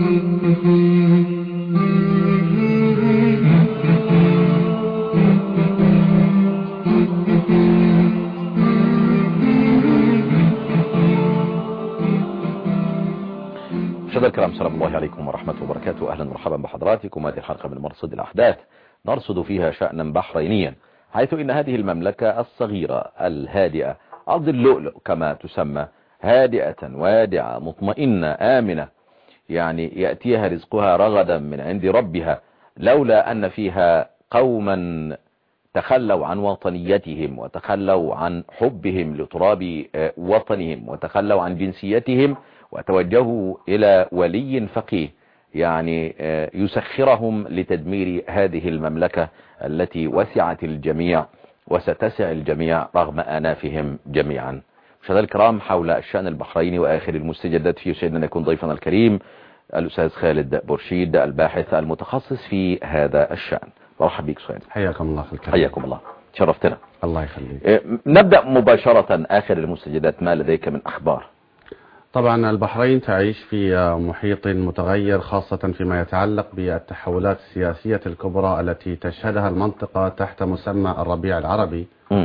مشاهدينا الكرام، سلام الله عليكم ورحمة الله وبركاته. أهلا ومرحبا بحضراتكم. هذه الحلقة من مرصد الأحداث نرصد فيها شأنا بحرينيا، حيث إن هذه المملكة الصغيرة الهادئة أرض اللؤلؤ كما تسمى، هادئة وادعة مطمئنة آمنة، يعني يأتيها رزقها رغدا من عند ربها، لولا أن فيها قوما تخلوا عن وطنيتهم وتخلوا عن حبهم لتراب وطنهم وتخلوا عن جنسيتهم وتوجهوا إلى ولي فقيه يعني يسخرهم لتدمير هذه المملكة التي وسعت الجميع وستسع الجميع رغم آنافهم جميعا. مشاهدينا الكرام، حول الشأن البحريني وآخر المستجدات فيه يسعدنا أن يكون ضيفنا الكريم الأستاذ خالد برشيد، الباحث المتخصص في هذا الشأن. مرحبا بك خالد. حياكم الله في الكريم. حياكم الله، شرفتنا. الله يخليك. نبدأ مباشرة، آخر المستجدات ما لديك من أخبار؟ طبعا البحرين تعيش في محيط متغير، خاصة فيما يتعلق بالتحولات السياسية الكبرى التي تشهدها المنطقة تحت مسمى الربيع العربي.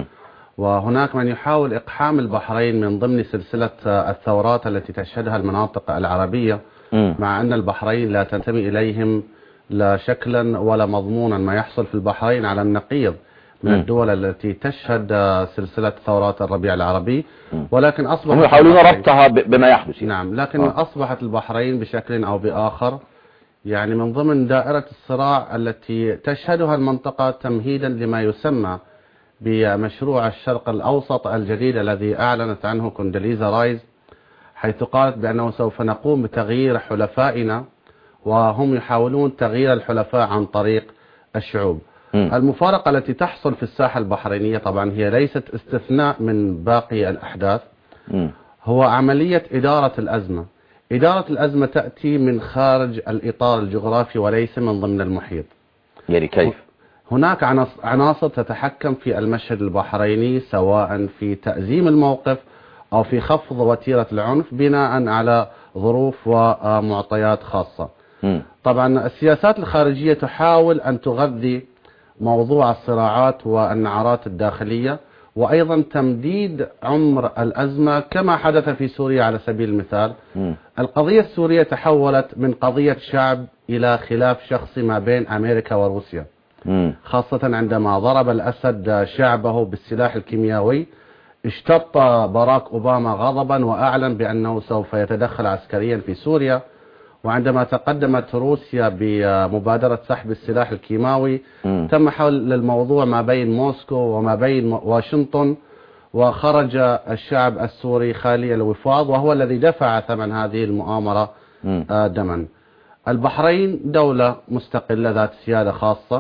وهناك من يحاول إقحام البحرين من ضمن سلسلة الثورات التي تشهدها المناطق العربية، مع أن البحرين لا تنتمي إليهم لا شكلا ولا مضمونا. ما يحصل في البحرين على النقيض من الدول التي تشهد سلسلة ثورات الربيع العربي، ولكن أصبحت هم يحاولون ربطها بما يحدث. نعم، لكن أصبحت البحرين بشكل أو بآخر يعني من ضمن دائرة الصراع التي تشهدها المنطقة تمهيدا لما يسمى بمشروع الشرق الأوسط الجديد الذي أعلنت عنه كوندوليزا رايز، حيث قالت بأنه سوف نقوم بتغيير حلفائنا، وهم يحاولون تغيير الحلفاء عن طريق الشعوب. المفارقة التي تحصل في الساحة البحرينية طبعا هي ليست استثناء من باقي الأحداث، هو عملية إدارة الأزمة. إدارة الأزمة تأتي من خارج الإطار الجغرافي وليس من ضمن المحيط. يعني كيف؟ هناك عناصر تتحكم في المشهد البحريني، سواء في تأزيم الموقف أو في خفض وتيرة العنف بناء على ظروف ومعطيات خاصة. طبعا السياسات الخارجية تحاول أن تغذي موضوع الصراعات والنعرات الداخلية، وأيضا تمديد عمر الأزمة كما حدث في سوريا على سبيل المثال. القضية السورية تحولت من قضية شعب إلى خلاف شخصي ما بين أمريكا وروسيا، خاصة عندما ضرب الأسد شعبه بالسلاح الكيميائي. اشتط باراك أوباما غضبا وأعلن بأنه سوف يتدخل عسكريا في سوريا، وعندما تقدمت روسيا بمبادرة سحب السلاح الكيماوي تم حول الموضوع ما بين موسكو وما بين واشنطن، وخرج الشعب السوري خالي الوفاض وهو الذي دفع ثمن هذه المؤامرة دما. البحرين دولة مستقلة ذات سيادة خاصة،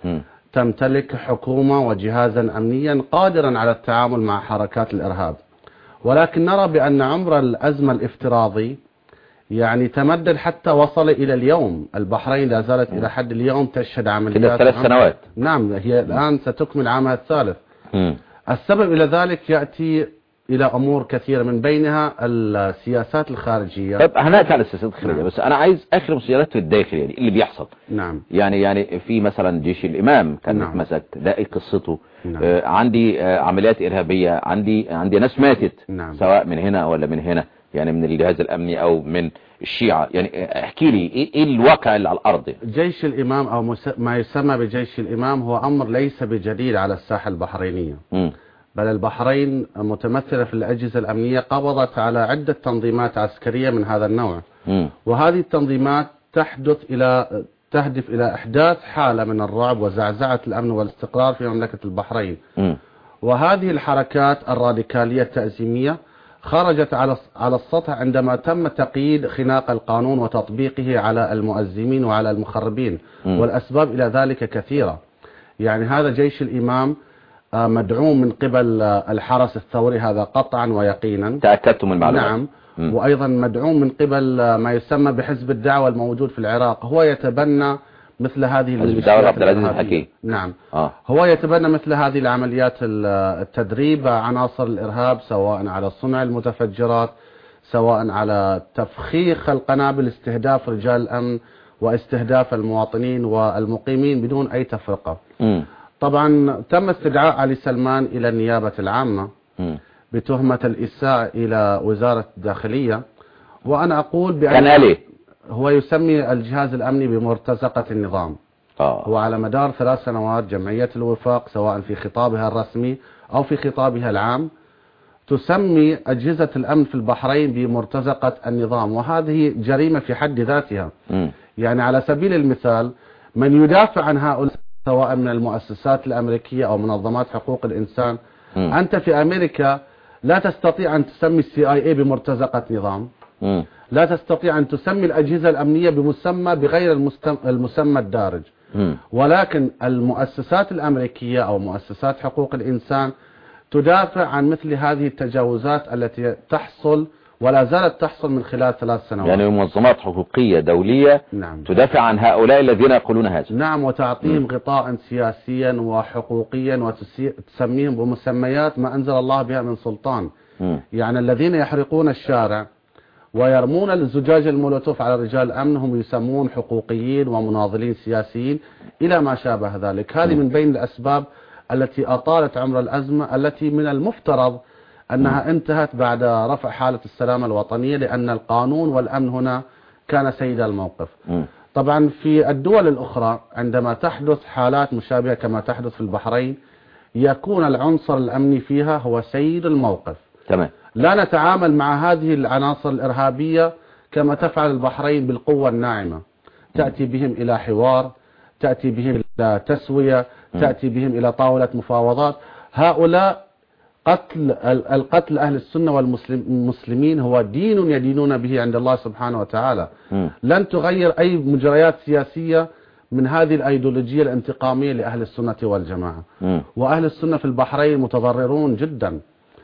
تمتلك حكومة وجهازا أمنيا قادرا على التعامل مع حركات الإرهاب، ولكن نرى بأن عمر الأزمة الافتراضي يعني تمدد حتى وصل إلى اليوم. البحرين لا زالت إلى حد اليوم تشهد عمليات 3 سنوات. نعم، هي الآن ستكمل عامها الثالث. السبب إلى ذلك يأتي إلى أمور كثيرة، من بينها السياسات الخارجية. طيب هنأتي على السياسات الخارجية، بس أنا عايز آخر مسيرات في الداخل، يعني اللي بيحصل. نعم. يعني في مثلا جيش الإمام كان اتمسك، ده قصته. عندي عمليات إرهابية، عندي ناس ماتت. سواء من هنا ولا من هنا، يعني من الجهاز الأمني أو من الشيعة. يعني احكي لي إيه الواقع اللي على الأرض؟ جيش الإمام أو ما يسمى بجيش الإمام هو أمر ليس بجديد على الساحة البحرينية. بل البحرين متمثلة في الأجهزة الأمنية قبضت على عدة تنظيمات عسكرية من هذا النوع. وهذه التنظيمات تهدف إلى إحداث حالة من الرعب وزعزعة الأمن والاستقرار في مملكة البحرين. وهذه الحركات الراديكالية التأزيمية خرجت على السطح عندما تم تقييد خناق القانون وتطبيقه على المؤزمين وعلى المخربين، والأسباب إلى ذلك كثيرة. يعني هذا جيش الإمام مدعوم من قبل الحرس الثوري، هذا قطعا ويقينا. تأكدتم من المعلومات؟ نعم. وأيضا مدعوم من قبل ما يسمى بحزب الدعوة الموجود في العراق، هو يتبنى مثل هذه الميليشيات. نعم. هو يتبنى مثل هذه العمليات، التدريب عناصر الإرهاب، سواء على صنع المتفجرات، سواء على تفخيخ القنابل، استهداف رجال الأمن واستهداف المواطنين والمقيمين بدون أي تفرقة. طبعا تم استدعاء علي سلمان إلى النيابة العامة بتهمة الإساءة إلى وزارة الداخلية، وأنا أقول بأن هو يسمي الجهاز الأمني بمرتزقة النظام. هو على مدار 3 سنوات جمعية الوفاق سواء في خطابها الرسمي أو في خطابها العام تسمي أجهزة الأمن في البحرين بمرتزقة النظام، وهذه جريمة في حد ذاتها. يعني على سبيل المثال من يدافع عن هؤلاء سواء من المؤسسات الأمريكية أو منظمات حقوق الإنسان، أنت في أمريكا لا تستطيع أن تسمي CIA بمرتزقة نظام، لا تستطيع أن تسمي الأجهزة الأمنية بمسمى بغير المسمى الدارج، ولكن المؤسسات الأمريكية أو مؤسسات حقوق الإنسان تدافع عن مثل هذه التجاوزات التي تحصل ولا زالت تحصل من خلال 3 سنوات. يعني منظمات حقوقية دولية تدافع عن هؤلاء الذين يقولون هذا. نعم، وتعطيهم غطاء سياسيا وحقوقيا وتسميهم بمسميات ما أنزل الله بها من سلطان. يعني الذين يحرقون الشارع ويرمون الزجاج المولوتوف على رجال الأمن هم يسمون حقوقيين ومناضلين سياسيين إلى ما شابه ذلك. هذه من بين الأسباب التي أطالت عمر الأزمة التي من المفترض أنها انتهت بعد رفع حالة السلامة الوطنية، لأن القانون والأمن هنا كان سيد الموقف. طبعا في الدول الأخرى عندما تحدث حالات مشابهة كما تحدث في البحرين يكون العنصر الأمني فيها هو سيد الموقف. تمام. لا نتعامل مع هذه العناصر الإرهابية كما تفعل البحرين بالقوة الناعمة، تأتي بهم إلى حوار، تأتي بهم إلى تسوية، تأتي بهم إلى طاولة مفاوضات. هؤلاء القتل أهل السنة والمسلمين هو دين يدينون به عند الله سبحانه وتعالى. لن تغير أي مجريات سياسية من هذه الأيديولوجية الانتقامية لأهل السنة والجماعة. وأهل السنة في البحرين متضررون جدا،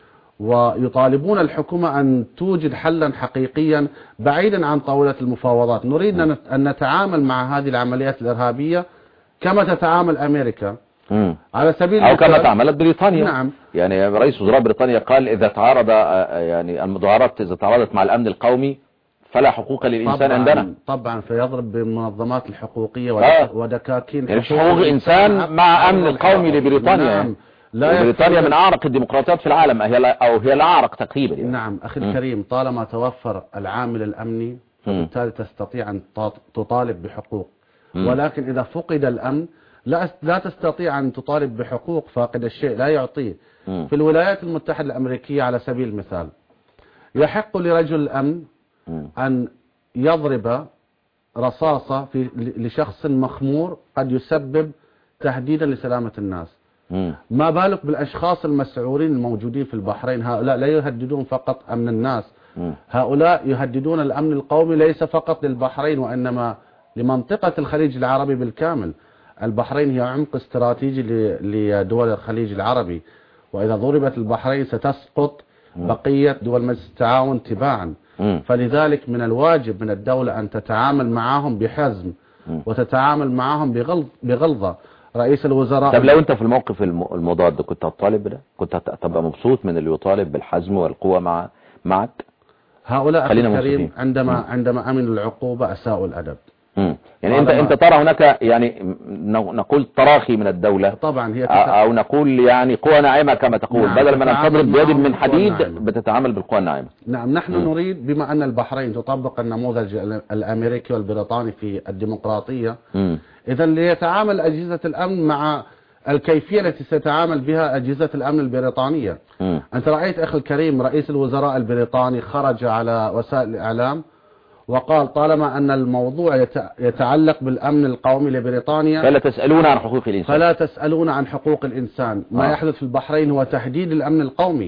ويطالبون الحكومة أن توجد حلا حقيقيا بعيدا عن طاولة المفاوضات. نريد أن نتعامل مع هذه العمليات الإرهابية كما تتعامل أمريكا على سبيل أو كما تعاملت بريطانيا. نعم. يعني رئيس وزراء بريطانيا قال إذا تعارض يعني المظاهرات إذا تعارضت مع الأمن القومي فلا حقوق للإنسان عندنا. طبعا فيضرب بالمنظمات الحقوقية ودكاكين يعني مش حقوق الإنسان مع أمن القومي لبريطانيا. نعم. بريطانيا من أعرق الديمقراطيات في العالم أو هي الأعرق تقريبا يعني. نعم أخي الكريم، طالما توفر العامل الأمني فبالتالي تستطيع أن تطالب بحقوق، ولكن إذا فقد الأمن لا تستطيع أن تطالب بحقوق. فاقد الشيء لا يعطيه. في الولايات المتحدة الأمريكية على سبيل المثال يحق لرجل الأمن أن يضرب رصاصة لشخص مخمور قد يسبب تهديدا لسلامة الناس. ما بالك بالأشخاص المسعورين الموجودين في البحرين؟ هؤلاء لا يهددون فقط أمن الناس، هؤلاء يهددون الأمن القومي ليس فقط للبحرين وإنما لمنطقة الخليج العربي بالكامل. البحرين هي عمق استراتيجي لدول الخليج العربي، وإذا ضربت البحرين ستسقط بقية دول مجلس التعاون تباعا. فلذلك من الواجب من الدولة أن تتعامل معهم بحزم وتتعامل معهم بغلظة. رئيس الوزراء طب لو أنت في الموقف المضاد كنت هتطالب بده؟ كنت هتبقى مبسوط من اللي يطالب بالحزم والقوة معك؟ هؤلاء الكريم عندما أمنوا العقوبة أساءوا الأدب. يعني انت ترى هناك يعني نقول تراخي من الدولة طبعا هي او نقول يعني قوة ناعمة كما تقول. نعم. بدل ما نضرب بيد من حديد بتتعامل بالقوة الناعمة. نعم. نحن نريد بما ان البحرين تطبق النموذج الامريكي والبريطاني في الديمقراطية، اذا ليتعامل اجهزة الامن مع الكيفية التي ستتعامل بها اجهزة الامن البريطانية. انت رأيت اخي الكريم رئيس الوزراء البريطاني خرج على وسائل الاعلام وقال طالما أن الموضوع يتعلق بالأمن القومي لبريطانيا فلا تسألون عن حقوق الإنسان. فلا تسألون عن حقوق الإنسان. ما يحدث في البحرين هو تهديد الأمن القومي،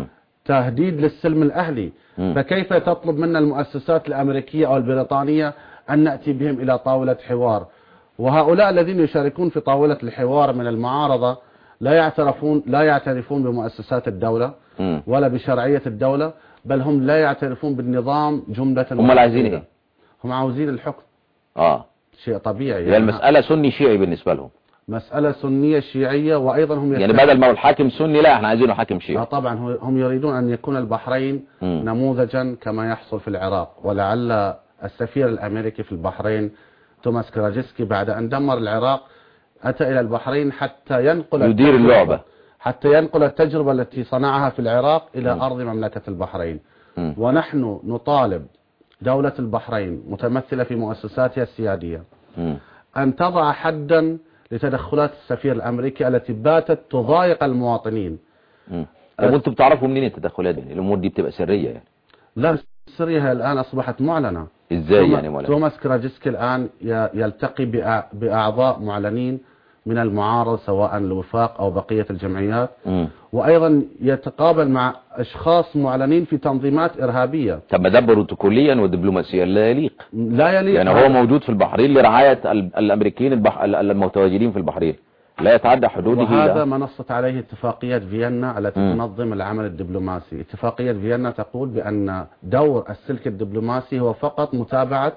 تهديد للسلم الأهلي. فكيف تطلب منا المؤسسات الأمريكية أو البريطانية أن نأتي بهم إلى طاولة حوار؟ وهؤلاء الذين يشاركون في طاولة الحوار من المعارضة لا يعترفون بمؤسسات الدولة ولا بشرعية الدولة، بل هم لا يعترفون بالنظام جملة. هم عايزين ايه؟ هم عاوزين الحكم. شيء طبيعي يعني المسألة سني شيعي بالنسبة لهم. مسألة سنية شيعية، وأيضا هم يعني بدل ما هو الحاكم سني لا احنا عايزينه حاكم شيعي. طبعا هم يريدون أن يكون البحرين نموذجا كما يحصل في العراق. ولعل السفير الأمريكي في البحرين توماس كراجسكي بعد أن دمر العراق أتى إلى البحرين حتى ينقل يدير اللعبة، حتى ينقل التجربة التي صنعها في العراق إلى أرض مملكة البحرين. ونحن نطالب دولة البحرين متمثلة في مؤسساتها السيادية أن تضع حدا لتدخلات السفير الأمريكي التي باتت تضايق المواطنين. طب وانتم بتعرفوا منين التدخلات دي؟ الأمور دي بتبقى سرية يعني؟ لا، سرية الآن أصبحت معلنة. ازاي يعني معلنة؟ توماس كراجسكي الآن يلتقي بأعضاء معلنين من المعارضة سواء الوفاق أو بقية الجمعيات، وأيضا يتقابل مع أشخاص معلنين في تنظيمات إرهابية. طب ما ده بروتوكوليا ودبلوماسيا لا يليق. لا يليق يعني هو موجود في البحرين لرعاية الأمريكيين المتواجدين في البحرين، لا يتعدى حدوده. وهذا ما نصت عليه اتفاقية فيينا التي تنظم العمل الدبلوماسي. اتفاقية فيينا تقول بأن دور السلك الدبلوماسي هو فقط متابعة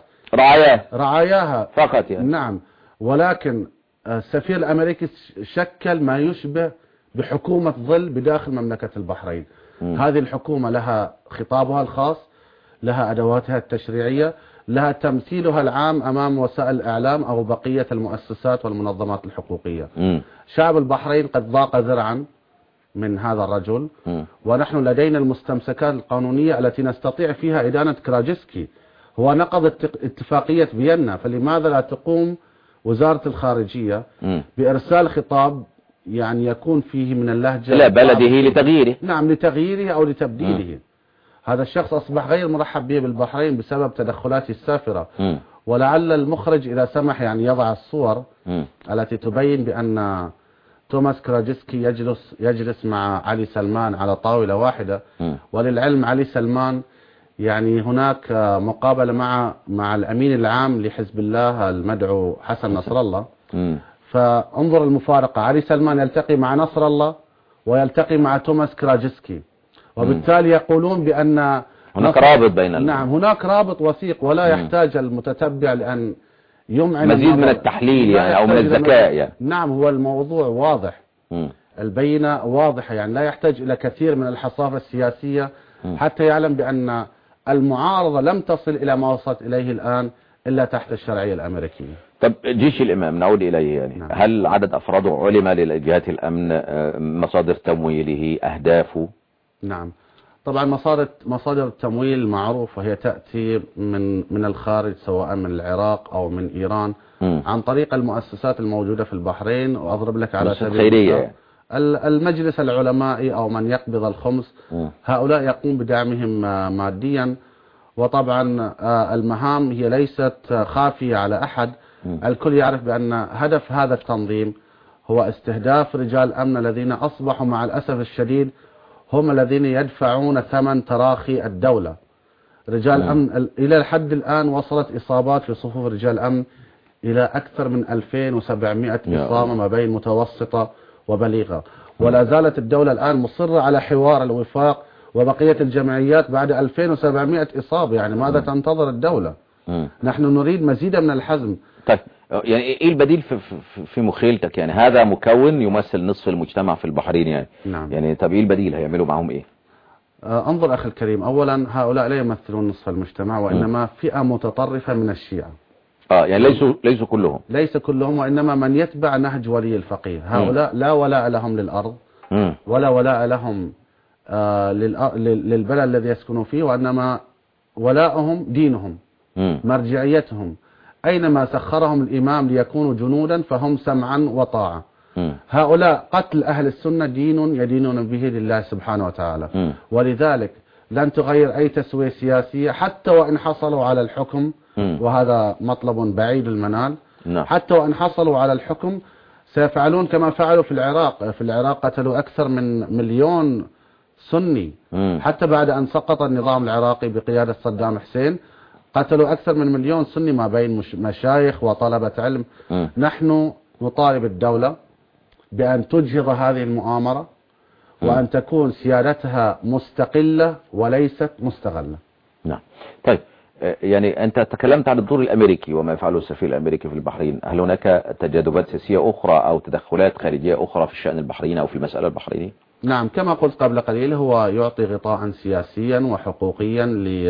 رعاياها فقط يعني. نعم، ولكن السفير الأمريكي شكل ما يشبه بحكومة ظل بداخل مملكة البحرين. هذه الحكومة لها خطابها الخاص، لها أدواتها التشريعية، لها تمثيلها العام أمام وسائل الإعلام أو بقية المؤسسات والمنظمات الحقوقية. شعب البحرين قد ضاق ذرعا من هذا الرجل، ونحن لدينا المستمسكات القانونية التي نستطيع فيها إدانة كراجسكي. هو نقض اتفاقية فيينا، فلماذا لا تقوم وزارة الخارجية بإرسال خطاب يعني يكون فيه من اللهجة لا بلده لتغييره؟ نعم، لتغييره أو لتبديله. هذا الشخص أصبح غير مرحب به بالبحرين بسبب تدخلاته السافرة. ولعل المخرج إذا سمح يعني يضع الصور التي تبين بأن توماس كراجسكي يجلس مع علي سلمان على طاولة واحدة. وللعلم علي سلمان يعني هناك مقابلة مع الأمين العام لحزب الله المدعو حسن نصر الله. فانظر المفارقة، علي سلمان يلتقي مع نصر الله ويلتقي مع توماس كراجسكي، وبالتالي يقولون بأن هناك رابط بين نعم، هناك رابط وثيق، ولا يحتاج المتتبع لأن يمعن مزيد من التحليل يعني أو من الذكاء يعني. نعم، هو الموضوع واضح، البينة واضحة، يعني لا يحتاج إلى كثير من الحصافة السياسية حتى يعلم بأن المعارضة لم تصل إلى ما وصلت إليه الآن إلا تحت الشرعية الأمريكية. طب جيش الإمام نعود إليه يعني. نعم. هل عدد أفراده علم لجهات الأمن؟ مصادر تمويله؟ أهدافه؟ نعم، طبعا مصادر التمويل معروفة، هي تأتي من الخارج سواء من العراق أو من إيران عن طريق المؤسسات الموجودة في البحرين. وأضرب لك على سبيل خيرية المجلس العلمائي أو من يقبض الخمس، هؤلاء يقوم بدعمهم ماديا. وطبعا المهام هي ليست خافية على أحد، الكل يعرف بأن هدف هذا التنظيم هو استهداف رجال أمن الذين أصبحوا مع الأسف الشديد هم الذين يدفعون ثمن تراخي الدولة. رجال أمن إلى الحد الآن وصلت إصابات في صفوف رجال أمن إلى أكثر من 2700 إصابة ما بين متوسطة وبليغة. ولا زالت الدولة الآن مصرة على حوار الوفاق وبقية الجمعيات بعد 2700 إصابة. يعني ماذا تنتظر الدولة؟ نحن نريد مزيدا من الحزم. طيب يعني ايه البديل في مخيلتك؟ يعني هذا مكون يمثل نصف المجتمع في البحرين يعني. نعم. يعني طب ايه البديل؟ هيعملوا معهم ايه؟ انظر أخي الكريم، أولا هؤلاء لا يمثلون نصف المجتمع، وإنما فئة متطرفة من الشيعة. يعني ليسوا كلهم. ليس كلهم، وإنما من يتبع نهج ولي الفقيه. هؤلاء لا ولاء لهم للأرض ولا ولاء لهم للبلد الذي يسكنوا فيه، وإنما ولاءهم دينهم، مرجعيتهم. أينما سخرهم الإمام ليكونوا جنودا فهم سمعا وطاعة. هؤلاء قتل أهل السنة دين يدينون به لله سبحانه وتعالى. ولذلك لن تغير أي تسوية سياسية حتى وإن حصلوا على الحكم، وهذا مطلب بعيد المنال. حتى وإن حصلوا على الحكم سيفعلون كما فعلوا في العراق. في العراق قتلوا أكثر من مليون سني. حتى بعد أن سقط النظام العراقي بقيادة صدام حسين قتلوا أكثر من مليون سني ما بين مشايخ وطلبة علم. نحن نطالب الدولة بأن تجهض هذه المؤامرة وأن تكون سيادتها مستقلة وليست مستغلة. نعم. طيب يعني أنت تكلمت عن الدور الأمريكي وما يفعله السفير الأمريكي في البحرين. هل هناك تجاذبات سياسية أخرى أو تدخلات خارجية أخرى في الشأن البحريني أو في المسألة البحرينية؟ نعم، كما قلت قبل قليل، هو يعطي غطاء سياسيا وحقوقيا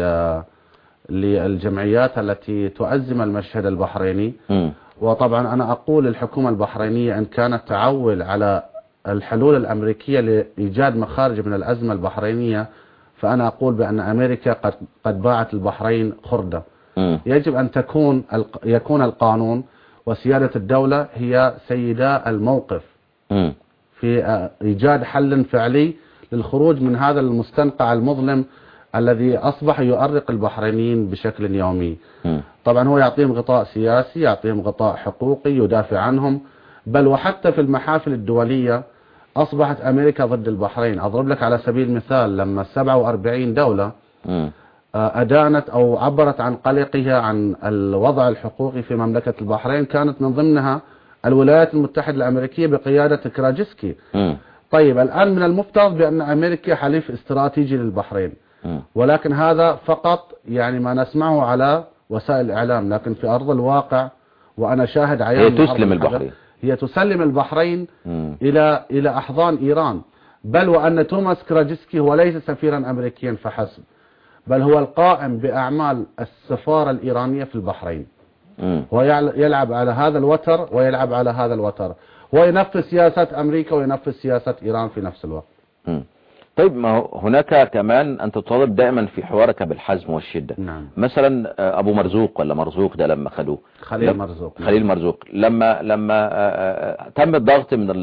للجمعيات التي تؤزم المشهد البحريني. وطبعا أنا أقول الحكومة البحرينية إن كانت تعول على الحلول الأمريكية لإيجاد مخارج من الأزمة البحرينية، فأنا أقول بأن أمريكا قد باعت البحرين خردة. يجب أن يكون القانون وسيادة الدولة هي سيدا الموقف في إيجاد حل فعلي للخروج من هذا المستنقع المظلم الذي أصبح يؤرق البحرينيين بشكل يومي. طبعا هو يعطيهم غطاء سياسي، يعطيهم غطاء حقوقي، يدافع عنهم، بل وحتى في المحافل الدولية أصبحت أمريكا ضد البحرين. أضرب لك على سبيل المثال، لما 47 دولة أدانت أو عبرت عن قلقها عن الوضع الحقوقي في مملكة البحرين، كانت من ضمنها الولايات المتحدة الأمريكية بقيادة كراجسكي. طيب الآن من المفترض بأن أمريكا حليف استراتيجي للبحرين، ولكن هذا فقط يعني ما نسمعه على وسائل الإعلام، لكن في أرض الواقع وأنا شاهد عيان هي تسلم البحرين، هي تسلم البحرين إلى أحضان إيران. بل وأن توماس كراجسكي هو ليس سفيرا أمريكيا فحسب، بل هو القائم بأعمال السفارة الإيرانية في البحرين. ويلعب على هذا الوتر ويلعب على هذا الوتر، وينفذ سياسات أمريكا وينفذ سياسات إيران في نفس الوقت. طيب، ما هناك كمان أنت تطالب دائما في حوارك بالحزم والشدة. نعم. مثلا أبو مرزوق ولا مرزوق ده لما خدوه، خليل مرزوق لما تم الضغط من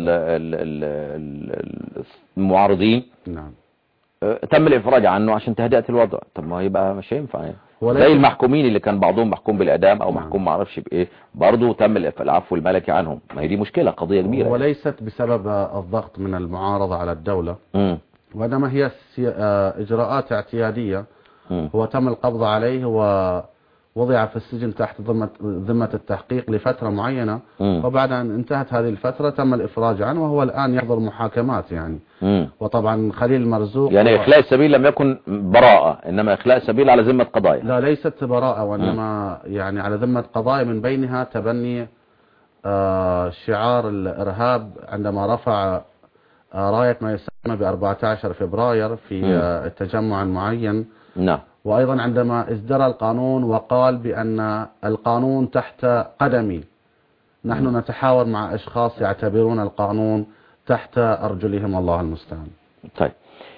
المعارضين، نعم، تم الإفراج عنه عشان تهدئة الوضع. طب ما يبقى مش هينفع يعني. زي المحكومين اللي كان بعضهم محكوم بالإعدام أو محكوم ما اعرفش بإيه، برضه تم العفو الملكي عنهم. ما هي دي مشكلة، قضية كبيرة وليست بسبب الضغط من المعارضة على الدولة، وإنما هي إجراءات اعتيادية. هو تم القبض عليه ووضع في السجن تحت ذمة التحقيق لفترة معينة، وبعد أن انتهت هذه الفترة تم الإفراج عنه، وهو الآن يحضر محاكمات يعني. وطبعا خليل مرزوق يعني إخلاء السبيل لم يكن براءة، إنما إخلاء السبيل على ذمة قضايا. لا، ليست براءة، وإنما يعني على ذمة قضايا، من بينها تبني شعار الإرهاب عندما رفع راية ما يسمى ب 14 فبراير في التجمع معين. نعم. وأيضا عندما ازدرى القانون وقال بأن القانون تحت قدمي. نحن نتحاور مع أشخاص يعتبرون القانون تحت أرجلهم، الله المستعان. طيب،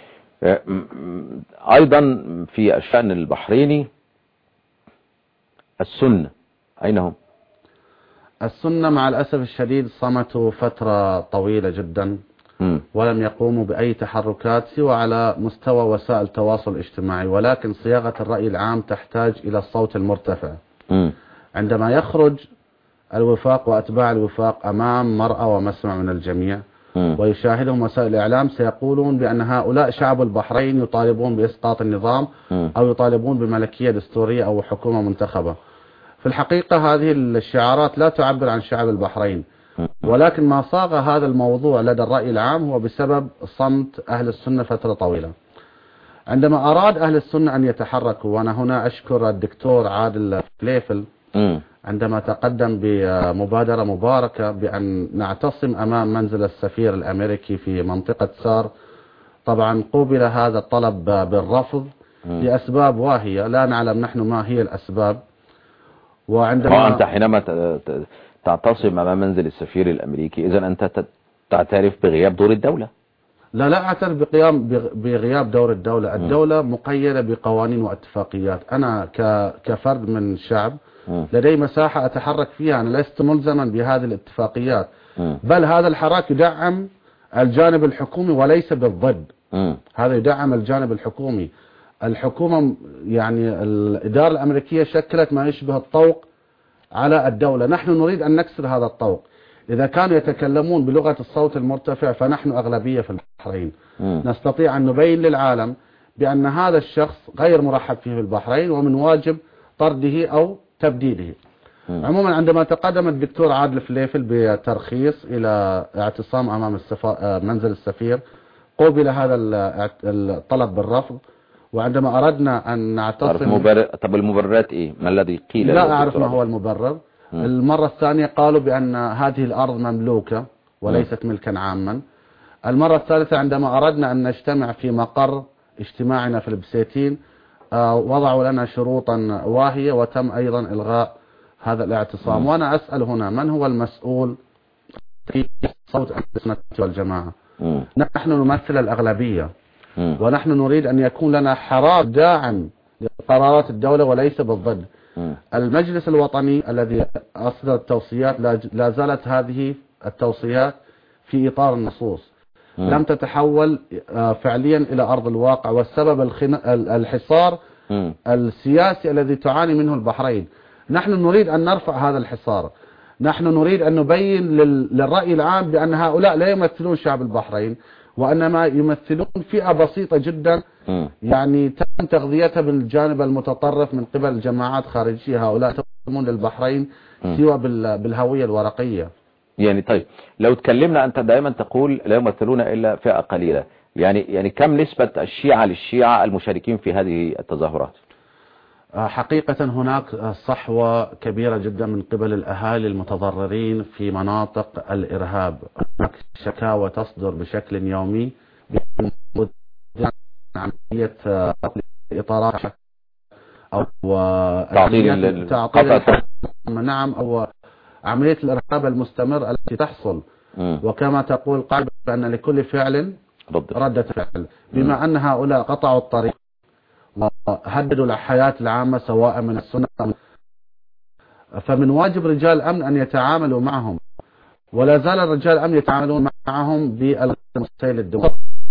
أيضا في الشأن البحريني السنة أين هم؟ السنة مع الأسف الشديد صمتوا فترة طويلة جدا، ولم يقوموا بأي تحركات سوى على مستوى وسائل التواصل الاجتماعي. ولكن صياغة الرأي العام تحتاج إلى الصوت المرتفع. عندما يخرج الوفاق وأتباع الوفاق أمام مرأى ومسمع من الجميع ويشاهدهم وسائل الإعلام، سيقولون بأن هؤلاء شعب البحرين يطالبون بإسقاط النظام أو يطالبون بملكية دستورية أو حكومة منتخبة. في الحقيقة هذه الشعارات لا تعبر عن شعب البحرين، ولكن ما صاغ هذا الموضوع لدى الرأي العام هو بسبب صمت أهل السنة فترة طويلة. عندما أراد أهل السنة أن يتحركوا، وأنا هنا أشكر الدكتور عادل فليفل عندما تقدم بمبادرة مباركة بأن نعتصم أمام منزل السفير الأمريكي في منطقة سار. طبعا قوبل هذا الطلب بالرفض لأسباب واهية لا نعلم نحن ما هي الأسباب. وعندما أنت حينما تعتصم أمام منزل السفير الأمريكي، إذن أنت تعترف بغياب دور الدولة؟ لا أعترف بغياب دور الدولة. الدولة مقيدة بقوانين واتفاقيات. أنا كفرد من الشعب لدي مساحة أتحرك فيها، أنا لست ملزما بهذه الاتفاقيات، بل هذا الحراك يدعم الجانب الحكومي وليس بالضد. هذا يدعم الجانب الحكومي. الحكومة يعني الإدارة الأمريكية شكلت ما يشبه الطوق على الدولة. نحن نريد أن نكسر هذا الطوق. إذا كانوا يتكلمون بلغة الصوت المرتفع فنحن أغلبية في البحرين. نستطيع أن نبين للعالم بأن هذا الشخص غير مرحب فيه في البحرين ومن واجب طرده أو تبديده. عموما عندما تقدم الدكتور عادل فليفل بترخيص إلى اعتصام أمام منزل السفير، قوبل هذا الطلب بالرفض، وعندما أردنا أن نعتصم. طب المبررات إيه؟ ما الذي قيل؟ لا أعرف ما هو المبرر. المرة الثانية قالوا بأن هذه الأرض مملوكة وليست ملكا عاما. المرة الثالثة عندما أردنا أن نجتمع في مقر اجتماعنا في البسيتين وضعوا لنا شروطا واهية وتم أيضا إلغاء هذا الاعتصام. وأنا أسأل هنا من هو المسؤول في صوت أهل السنة والجماعة؟ نحن نمثل الأغلبية ونحن نريد أن يكون لنا حراك داعم لقرارات الدولة وليس بالضد. المجلس الوطني الذي أصدر التوصيات لا زالت هذه التوصيات في إطار النصوص، لم تتحول فعليا إلى أرض الواقع، والسبب الحصار السياسي الذي تعاني منه البحرين. نحن نريد أن نرفع هذا الحصار، نحن نريد أن نبين للرأي العام بأن هؤلاء لا يمثلون شعب البحرين وإنما يمثلون فئة بسيطة جدا يعني تم تغذيتها بالجانب المتطرف من قبل جماعات خارجية. هؤلاء ينتمون للبحرين سوى بالهوية الورقية. يعني طيب لو تكلمنا، أنت دائما تقول لا يمثلون إلا فئة قليلة، يعني كم نسبة الشيعة للشيعة المشاركين في هذه التظاهرات؟ حقيقة هناك صحوة كبيرة جدا من قبل الأهالي المتضررين في مناطق الإرهاب. هناك شكاوى تصدر بشكل يومي عملية إطارات أو تعطيل نعم، أو عملية الإرهاب المستمر التي تحصل. وكما تقول قاعدة بأن لكل فعل ردة فعل، بما أن هؤلاء قطعوا الطريق وهددوا الحياة العامة سواء من السنة، فمن واجب رجال الأمن أن يتعاملوا معهم، ولا زال رجال الأمن يتعاملون معهم بالمسيل الدولي.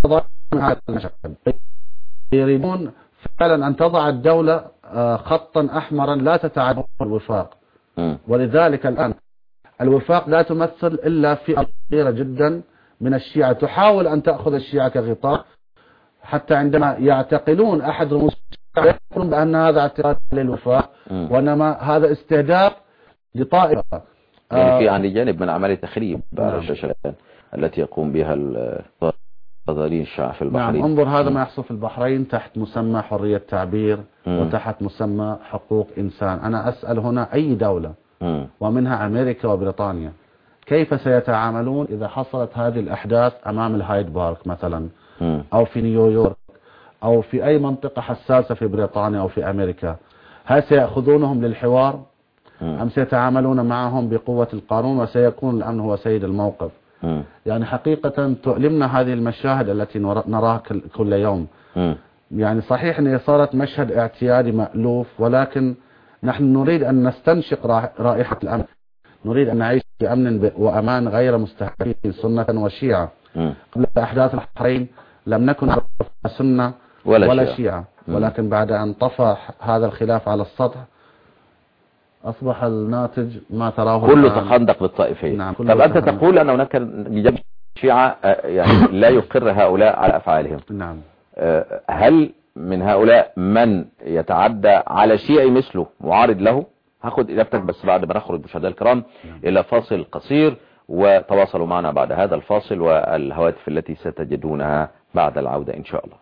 يريدون فعلا أن تضع الدولة خطا أحمرا لا تتعدى الوفاق، ولذلك الآن الوفاق لا تمثل إلا فئة صغيرة جدا من الشيعة تحاول أن تأخذ الشيعة كغطاء، حتى عندما يعتقلون أحد رموز الشيعة يقولون بأن هذا اعتقال للوفاق، وإنما هذا استهداف لطائفة. يعني في عن جانب من عملية تخريب الشاشات التي يقوم بها التظاهرين الشيعة في البحرين. نعم، انظر هذا ما يحصل في البحرين تحت مسمى حرية تعبير وتحت مسمى حقوق إنسان. أنا أسأل هنا أي دولة ومنها أمريكا وبريطانيا كيف سيتعاملون إذا حصلت هذه الأحداث أمام الهايد بارك مثلا أو في نيويورك أو في أي منطقة حساسة في بريطانيا أو في أمريكا؟ هل سيأخذونهم للحوار أم سيتعاملون معهم بقوة القانون وسيكون الأمن هو سيد الموقف؟ يعني حقيقة تؤلمنا هذه المشاهد التي نراها كل يوم. يعني صحيح أن صارت مشهد اعتيادي مألوف، ولكن نحن نريد أن نستنشق رائحة الأمن، نريد أن نعيش بأمن وأمان غير مستهدفين سنة وشيعة. قبل أحداث البحرين لم نكن نعرف سنة ولا شيعة، ولكن بعد أن طفى هذا الخلاف على السطح أصبح الناتج ما تراه كله تخندق بالطائفية. نعم، طب أنت تقول أن هناك رجال شيعة يعني لا يقر هؤلاء على أفعالهم. نعم. هل من هؤلاء من يتعدى على شيعي مثله معارض له؟ هاخد إجابتك بس بعد ما نخرج مشاهدينا الكرام إلى فاصل قصير، وتواصلوا معنا بعد هذا الفاصل والهواتف التي ستجدونها بعد العودة إن شاء الله.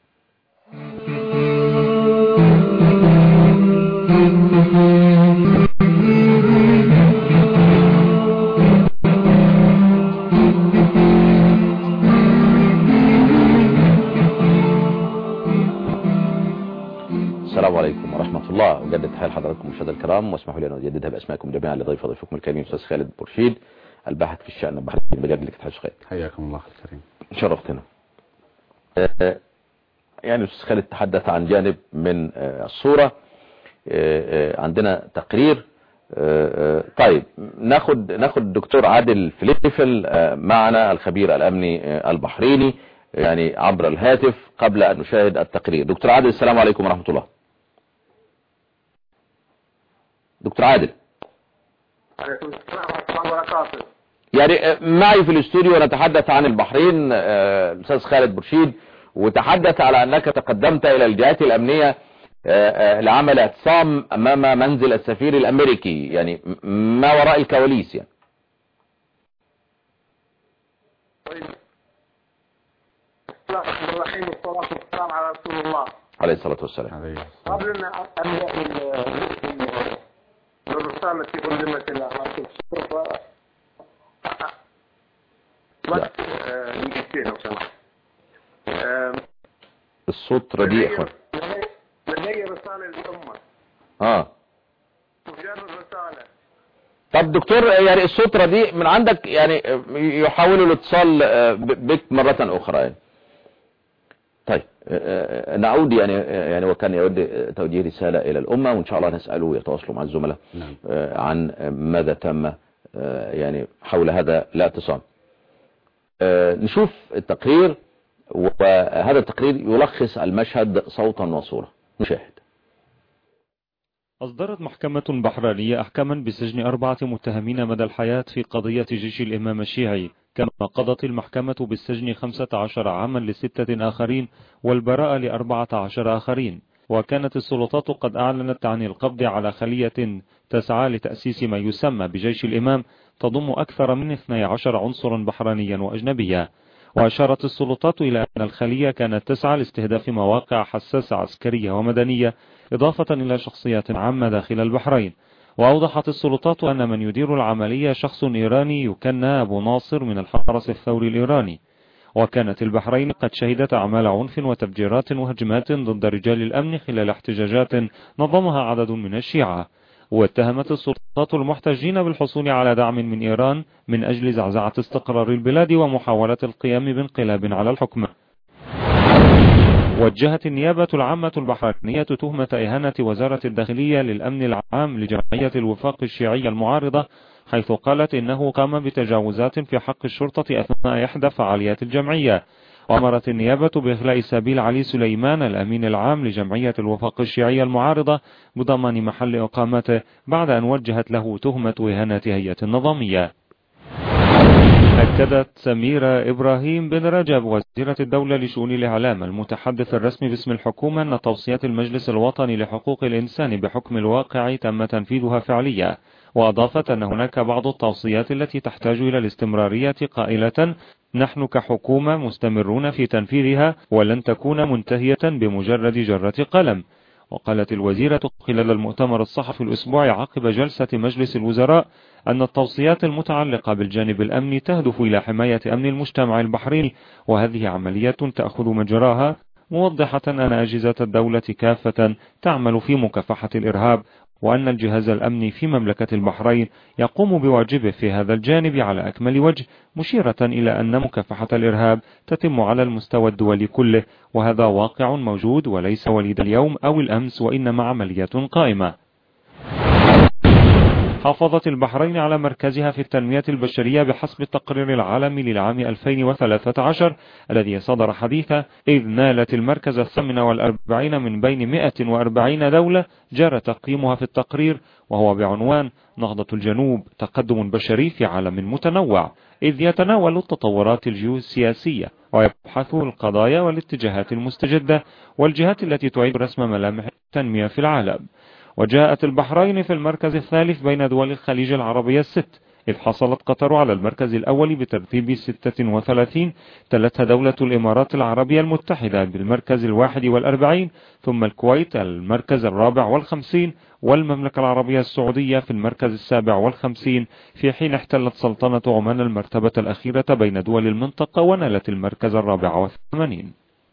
السلام عليكم ورحمة الله. أجدد تحية لحضراتكم مشاهدينا الكرام، واسمحوا لي أن أجددها بأسمائكم جميعا لضيف ضيفكم الكريم أستاذ خالد برشيد، الباحث في الشأن البحري. بجد لك تحية خالد. حياكم الله الكريم. شرفتنا. يعني أستاذ خالد تحدث عن جانب من الصورة. عندنا تقرير. طيب ناخد الدكتور عادل فليفل معنا، الخبير الأمني البحريني، يعني عبر الهاتف قبل أن نشاهد التقرير. دكتور عادل السلام عليكم ورحمة الله. دكتور عادل. عليكم السلام ورحمة الله وبركاته. يعني معي في الاستوديو ونتحدث عن البحرين الأستاذ خالد برشيد، وتحدث على أنك تقدمت إلى الجهات الأمنية لعمل اعتصام أمام منزل السفير الأمريكي، يعني ما وراء الكواليس يعني؟ بسم الله الرحمن الرحيم والصلاة والسلام على رسول الله. عليه الصلاة والسلام. قبل أن الرسالة في كل مثل الصوت رديء. من هي رسالة للأمة؟ مجرد رسالة. طب دكتور، يعني الصوت رديء من عندك، يعني يحاول الاتصال بك مرة أخرى يعني. طيب نعود يعني وكان يود توجيه رسالة إلى الأمة، وإن شاء الله نسأله يتواصلوا مع الزملاء عن ماذا تم يعني حول هذا الاعتصام. نشوف التقرير، وهذا التقرير يلخص المشهد صوتا وصورة. نشاهد. أصدرت محكمة بحرينية أحكاما بسجن 4 متهمين مدى الحياة في قضية جيش الإمام الشيعي، كما قضت المحكمة بالسجن 15 عاما ل6 آخرين والبراءة ل14 آخرين. وكانت السلطات قد أعلنت عن القبض على خلية تسعى لتأسيس ما يسمى بجيش الإمام، تضم أكثر من 12 عنصرا بحرينيا وأجنبيا. وأشارت السلطات إلى أن الخلية كانت تسعى لاستهداف مواقع حساسة عسكرية ومدنية، إضافة إلى شخصيات عامة داخل البحرين. وأوضحت السلطات أن من يدير العملية شخص إيراني يكنى أبو ناصر من الحرس الثوري الإيراني. وكانت البحرين قد شهدت أعمال عنف وتفجيرات وهجمات ضد رجال الأمن خلال احتجاجات نظمها عدد من الشيعة. واتهمت السلطات المحتجين بالحصول على دعم من إيران من أجل زعزعة استقرار البلاد ومحاولة القيام بانقلاب على الحكم. وجهت النيابة العامة البحرينية تهمة إهانة وزارة الداخلية للأمن العام لجمعية الوفاق الشيعية المعارضة، حيث قالت إنه قام بتجاوزات في حق الشرطة أثناء إحدى فعاليات الجمعية. وأمرت النيابة بإخلاء سبيل علي سليمان الأمين العام لجمعية الوفاق الشيعية المعارضة بضمان محل إقامته، بعد أن وجهت له تهمة إهانة هيئة النظامية. أكدت سميرة إبراهيم بن رجب وزيرة الدولة لشؤون الإعلام المتحدث الرسمي باسم الحكومة أن توصيات المجلس الوطني لحقوق الإنسان بحكم الواقع تم تنفيذها فعليا. وأضافت أن هناك بعض التوصيات التي تحتاج إلى الاستمرارية، قائلة: نحن كحكومة مستمرون في تنفيذها ولن تكون منتهية بمجرد جرة قلم. وقالت الوزيرة خلال المؤتمر الصحفي الأسبوعي عقب جلسة مجلس الوزراء أن التوصيات المتعلقة بالجانب الأمني تهدف إلى حماية أمن المجتمع البحريني، وهذه عملية تأخذ مجراها، موضحة أن أجهزة الدولة كافة تعمل في مكافحة الإرهاب، وأن الجهاز الأمني في مملكة البحرين يقوم بواجبه في هذا الجانب على أكمل وجه، مشيرة إلى أن مكافحة الإرهاب تتم على المستوى الدولي كله، وهذا واقع موجود وليس وليد اليوم أو الأمس، وإنما عملية قائمة. حافظت البحرين على مركزها في التنمية البشرية بحسب التقرير العالمي للعام 2013 الذي صدر حديثا، إذ نالت المركز 48 من بين 140 دولة جرى تقييمها في التقرير، وهو بعنوان نهضة الجنوب تقدم بشري في عالم متنوع، إذ يتناول التطورات الجيوسياسية ويبحث القضايا والاتجاهات المستجدة والجهات التي تعيد رسم ملامح التنمية في العالم. وجاءت البحرين في المركز الثالث بين دول الخليج العربية الست، إذ حصلت قطر على المركز الأول بترتيب 36، تلتها دولة الإمارات العربية المتحدة بالمركز 41، ثم الكويت المركز 54، والمملكة العربية السعودية في المركز 57، في حين احتلت سلطنة عمان المرتبة الأخيرة بين دول المنطقة ونالت المركز 84.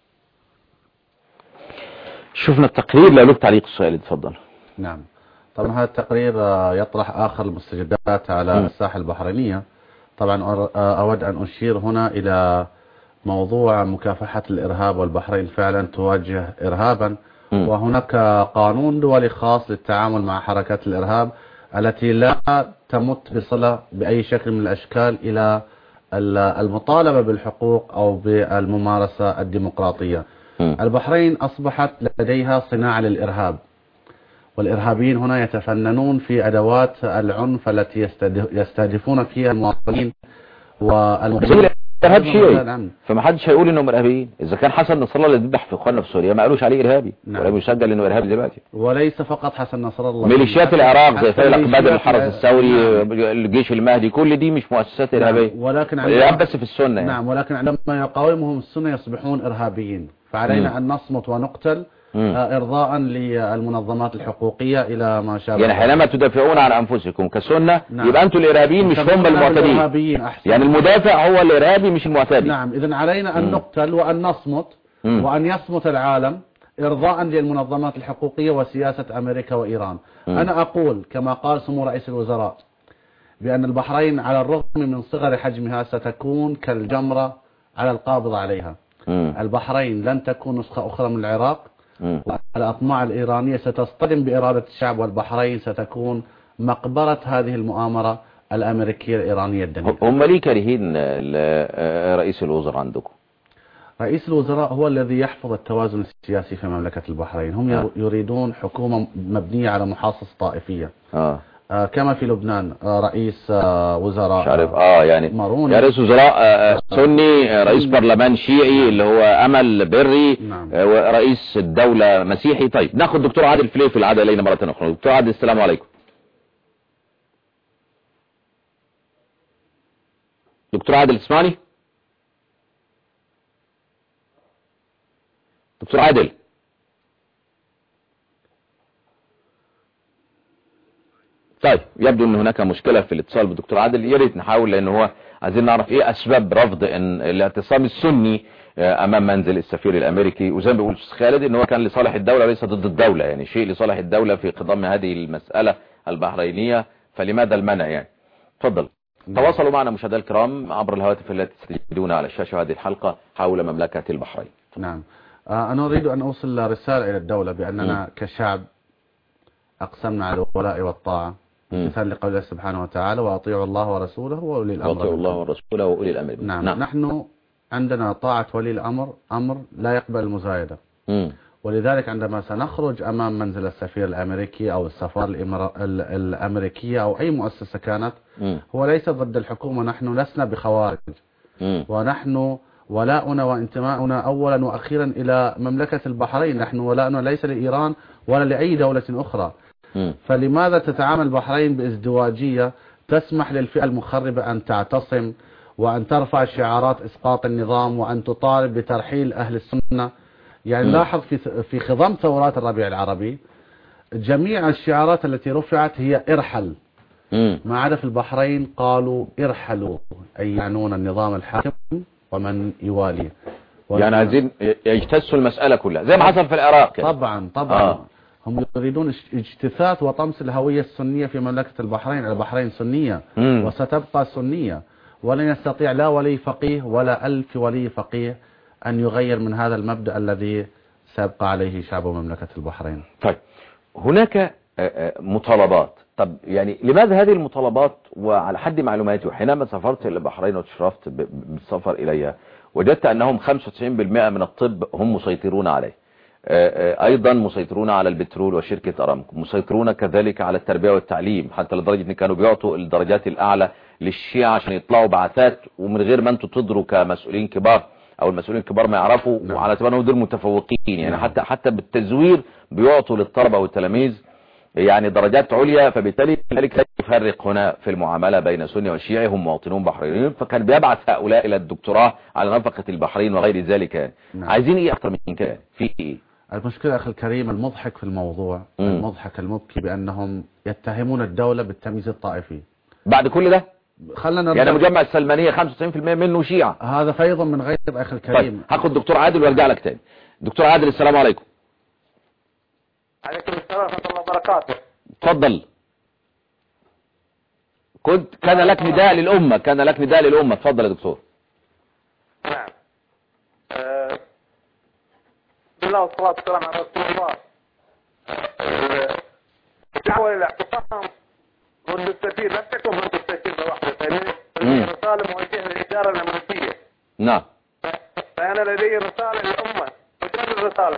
شفنا التقرير، لا له تعليق السؤال، تفضل. نعم، طبعا هذا التقرير يطرح آخر المستجدات على الساحة البحرينية. طبعا أود أن أشير هنا إلى موضوع مكافحة الإرهاب، والبحرين فعلا تواجه إرهابا، وهناك قانون دولي خاص للتعامل مع حركات الإرهاب التي لا تمت بصلة بأي شكل من الأشكال إلى المطالبة بالحقوق أو بالممارسة الديمقراطية. البحرين أصبحت لديها صناعة للإرهاب، والإرهابيين هنا يتفننون في أدوات العنف التي يستهدفون فيها المواطنين والمسلمين. إرهاب شيعي، فما حدش هيقول إنهم إرهابيين. إذا كان حسن نصر الله اللي ذبح في إخواننا في سوريا ما قالوش عليه إرهابي، ولا يسجل إنه إرهابي دلوقتي. وليس فقط حسن نصر الله، ميليشيات العراق زي فيلق بدر، الحرس الثوري، الجيش المهدي، كل دي مش مؤسسات إرهابية، ولكن بس في السنة نعم، ولكن عندما يقاومهم السنة يصبحون إرهابيين. فعلينا أن نصمت ونقتل إرضاء للمنظمات الحقوقية إلى ما شابه. يعني حينما تدافعون عن أنفسكم كسنة يبقى أنتم الإرهابيين مش هم المعتدين، يعني المدافع هو الإرهابي مش المعتدي. نعم، إذن علينا أن نقتل وأن نصمت وأن يصمت العالم إرضاء للمنظمات الحقوقية وسياسة أمريكا وإيران. أنا أقول كما قال سمو رئيس الوزراء بأن البحرين على الرغم من صغر حجمها ستكون كالجمرة على القابض عليها. البحرين لن تكون نسخة أخرى من العراق، الأطماع الإيرانية ستصطدم بإرادة الشعب، والبحرين ستكون مقبرة هذه المؤامرة الأمريكية الإيرانية الدنيئة. هم ليه كارهين رئيس الوزراء عندكم؟ رئيس الوزراء هو الذي يحفظ التوازن السياسي في مملكة البحرين. هم يريدون حكومة مبنية على محاصص طائفية. كما في لبنان رئيس وزراء يعني رئيس وزراء سني، رئيس برلمان شيعي اللي هو أمل بري، ورئيس الدولة مسيحي. طيب ناخد دكتور عادل فليفل العادة إلينا مرة أخرى. دكتور عادل السلام عليكم. دكتور عادل اسمعني؟ دكتور عادل طيب يبدو ان هناك مشكلة في الاتصال بالدكتور عادل. يا ريت نحاول، لان هو عايزين نعرف ايه اسباب رفض ان الاعتصام السني امام منزل السفير الامريكي، وزي ما بيقول الاستاذ خالد ان هو كان لصالح الدولة وليس ضد الدولة، يعني شيء لصالح الدولة في خضم هذه المسألة البحرينية، فلماذا المنع يعني؟ تفضل. تواصلوا معنا مشاهدينا الكرام عبر الهواتف التي تستجدون على الشاشة هذه الحلقة حول مملكة البحرين. نعم، أنا أريد أن أوصل رسالة إلى الدولة بأننا كشعب أقسمنا على الولاء والطاعة مثال لقول الله سبحانه وتعالى وأطيعوا الله ورسوله وأولي الأمر. وأطيعوا الله ورسوله وأولي الأمر. نعم. نحن عندنا طاعة ولي الأمر أمر لا يقبل المزايدة. ولذلك عندما سنخرج أمام منزل السفير الأمريكي أو السفارة الأمريكية أو أي مؤسسة كانت، هو ليس ضد الحكومة. نحن لسنا بخوارج، ونحن ولاؤنا وانتماؤنا أولا وأخيرا إلى مملكة البحرين. نحن ولاؤنا ليس لإيران ولا لأي دولة أخرى. فلماذا تتعامل البحرين بازدواجية تسمح للفئة المخربة أن تعتصم وأن ترفع شعارات إسقاط النظام وأن تطالب بترحيل أهل السنة؟ يعني لاحظ في خضم ثورات الربيع العربي جميع الشعارات التي رفعت هي ارحل، ما عدا في البحرين قالوا ارحلوا، أي يعنون النظام الحاكم ومن يواليه. يعني عايزين يجتثوا المسألة كلها زي ما حصل في العراق يعني. طبعا هم يريدون اجتثاث وطمس الهوية السنية في مملكة البحرين. البحرين سنية وستبقى سنية، ولن يستطيع لا ولي فقيه ولا ألف ولي فقيه أن يغير من هذا المبدأ الذي سيبقى عليه شعب مملكة البحرين. طيب هناك مطالبات. طب يعني لماذا هذه المطالبات؟ وعلى حد معلوماتي وحينما سافرت إلى البحرين وتشرفت بالسفر إليها وجدت أنهم 95% من الطب هم مسيطرون عليه، أيضا مسيطرون على البترول وشركة أرامكو، مسيطرون كذلك على التربية والتعليم، حتى لدرجة أن كانوا بيعطوا الدرجات الأعلى للشيعة عشان يطلعوا بعثات ومن غير ما أنتوا تدروا كمسؤولين كبار أو المسؤولين الكبار ما يعرفوا، وعلى اعتبار أنهم دول متفوقين يعني. حتى بالتزوير بيعطوا للطلبة والتلاميذ يعني درجات عليا، فبالتالي ذلك يفرق هنا في المعاملة بين سني وشيعي، هم مواطنون بحرينيين، فكان بيبعث هؤلاء إلى الدكتوراه على نفقة البحرين وغير ذلك. عايزين إيه أكثر من كده؟ في إيه؟ المشكلة أخي الكريم المضحك في الموضوع المضحك المبكي بأنهم يتهمون الدولة بالتمييز الطائفي بعد كل ده. خلنا يعني مجمع السلمانية 95% منه شيعة، هذا فيض من غير أخي الكريم. طيب هاخد دكتور عادل وارجع لك تاني. دكتور عادل السلام عليكم. عليكم السلام ورحمة الله وبركاته. تفضل. كان لك نداء للأمة، تفضل يا دكتور. نعم. بسم الله والصلاة والسلام على رسول الله. الدعوة للاعتصام ضد السفير لم تكن ضد السفير لوحده، فهي رسالة موجهة للإدارة الأمريكية. نعم. فأنا لدي رسالة للأمة، وجد الرسالة.